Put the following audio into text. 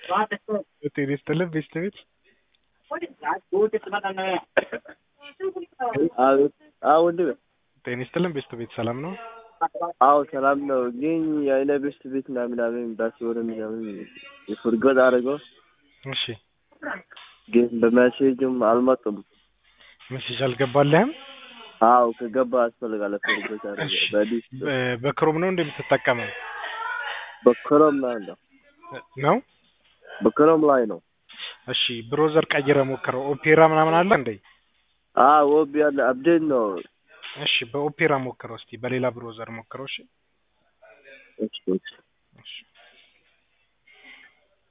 ጤና ይስጥልን ቤት አዎ ወንድሜ ጤና ይስጥልን ቤት ሰላም ነው? አዎ ሰላም ነው። ግን የአይነ ቤት ምናምን ባስወር ምናምን ይፈርገጥ አደረገው። እሺ ግን በመሴጅም አልመጡም። ሜሴጅ አልገባልህም? አዎ ከገባ አስፈልጋለሁ ፈርገጥ አደረገው። በዲስ በክሮም ነው እንደምትጠቀመው? በክሮም ነው። በክሮም ላይ ነው። እሺ ብሮዘር ቀይረ ሞክረው። ኦፔራ ምናምን አለ እንዴ? አዎ ኦፔራ አፕዴት ነው። እሺ በኦፔራ ሞክረው እስቲ በሌላ ብሮዘር ሞክረው። እሺ እሺ